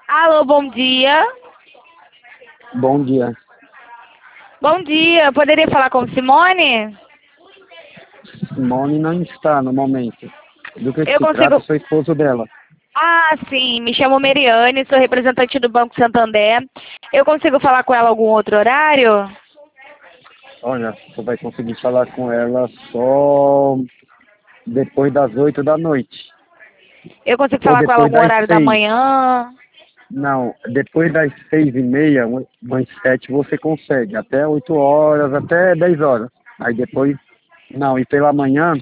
Alô, bom dia. Bom dia. Bom dia. Poderia falar com Simone? Simone não está no momento. Do que Eu se trata, consigo... sou esposo dela. Ah, sim. Me chamo Meriane, sou representante do Banco Santander. Eu consigo falar com ela algum outro horário? Olha, você vai conseguir falar com ela só depois das 8 da noite. Eu consigo Ou falar com ela depois algum das horário da 6. manhã? Não, depois das 6h30, umas 7 você consegue. Até 8 horas, até 10 horas. Aí depois, não. E pela manhã,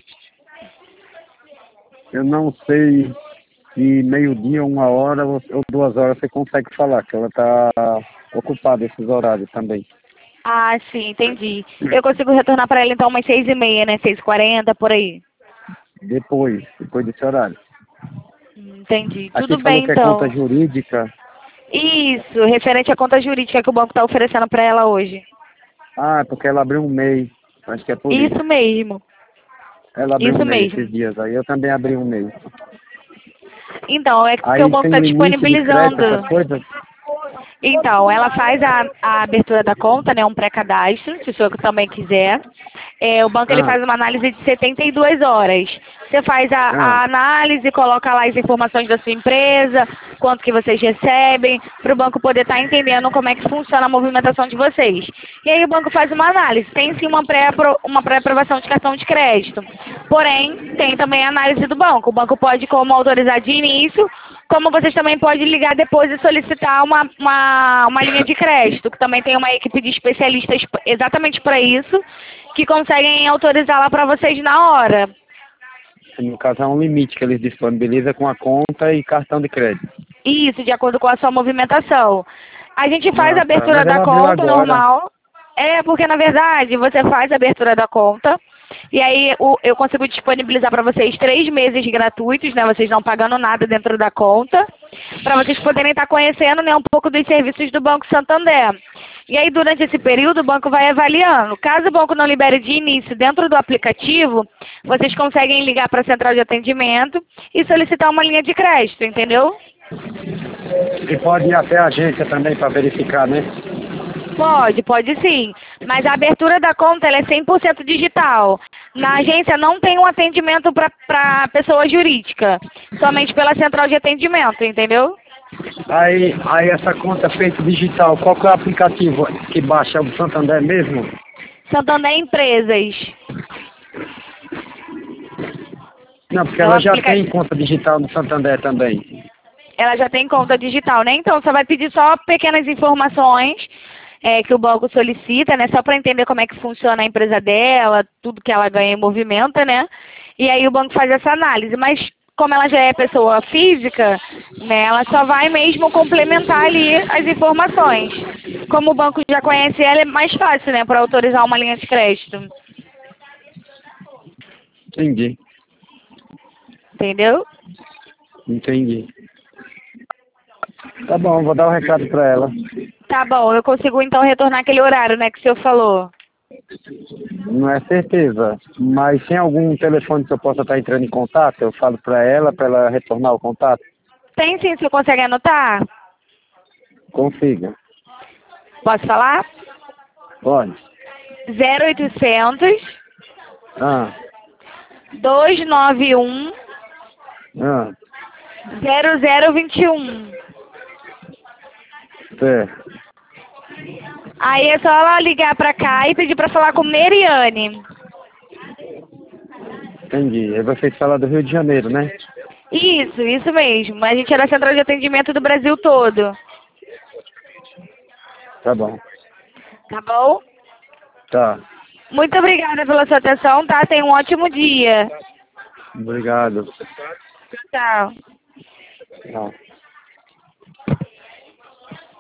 eu não sei se meio-dia, 1 hora ou 2 horas você consegue falar, que ela está ocupada esses horários também. Ah, sim, entendi. Eu consigo retornar para ela então umas 6h30, né? 6h40, por aí. Depois desse horário. Entendi. Aqui Tudo falou bem, que é conta então. jurídica. Isso, referente à conta jurídica que o banco está oferecendo para ela hoje. Ah, é porque ela abriu um MEI. Acho que é por isso. Isso mesmo. Ela abriu um Isso MEI mesmo. esses dias. Aí eu também abri um MEI. Então, é porque o Aí banco tem está limite de crédito, essas disponibilizando. coisas? Então, ela faz a abertura da conta, né, um pré-cadastro, se o senhor também quiser. O banco ele Ah, faz uma análise de 72 horas. Você faz ah, a análise, coloca lá as informações da sua empresa, quanto que vocês recebem, para o banco poder estar entendendo como é que funciona a movimentação de vocês. E aí o banco faz uma análise. Tem sim uma pré-aprovação de cartão de crédito. Porém, tem também a análise do banco. O banco pode como autorizar de início, como vocês também podem ligar depois e solicitar uma linha de crédito, que também tem uma equipe de especialistas exatamente para isso, que conseguem autorizar lá para vocês na hora. no caso é um limite que eles disponibilizam com a conta e cartão de crédito. Isso, de acordo com a sua movimentação. A gente faz a Ah, tá. abertura Mas da ela abriu conta agora. normal. Porque na verdade você faz a abertura da conta e aí eu consigo disponibilizar para vocês 3 meses gratuitos, né? Vocês não pagando nada dentro da conta, para vocês poderem estar conhecendo, né, um pouco dos serviços do Banco Santander. E aí durante esse período o banco vai avaliando. Caso o banco não libere de início dentro do aplicativo, vocês conseguem ligar para a central de atendimento e solicitar uma linha de crédito, entendeu? E pode ir até a agência também para verificar, né? Pode sim. Mas a abertura da conta ela é 100% digital. Na agência não tem um atendimento para pessoa jurídica, somente pela central de atendimento, entendeu? Aí essa conta feita digital, qual que é o aplicativo que baixa? É o Santander mesmo? Santander Empresas. Não, porque É um ela já aplica... tem conta digital no Santander também. Ela já tem conta digital, né? Então você vai pedir só pequenas informações que o banco solicita, né? Só para entender como é que funciona a empresa dela, tudo que ela ganha e movimenta, né? E aí o banco faz essa análise. Mas como ela já é pessoa física, né? Ela só vai mesmo complementar ali as informações. Como o banco já conhece ela, é mais fácil, né? Para autorizar uma linha de crédito. Entendi, Entendeu? entendi. Tá bom, vou dar um recado para ela. Tá bom, eu consigo então retornar aquele horário, né? Que o senhor falou. Não é certeza, mas tem algum telefone que eu possa estar entrando em contato? Eu falo para ela retornar o contato? Tem sim, o senhor consegue anotar? Consiga. Posso falar? Pode. 0800 Ah, 291 ah, 0021. certo. Aí é só ela ligar pra cá e pedir pra falar com Meriane. Entendi. Aí vocês falam do Rio de Janeiro, né? Isso mesmo. A gente é da central de atendimento do Brasil todo. Tá bom. Tá bom? Tá. Muito obrigada pela sua atenção, tá? Tenha um ótimo dia. Obrigado. Tchau. Tchau.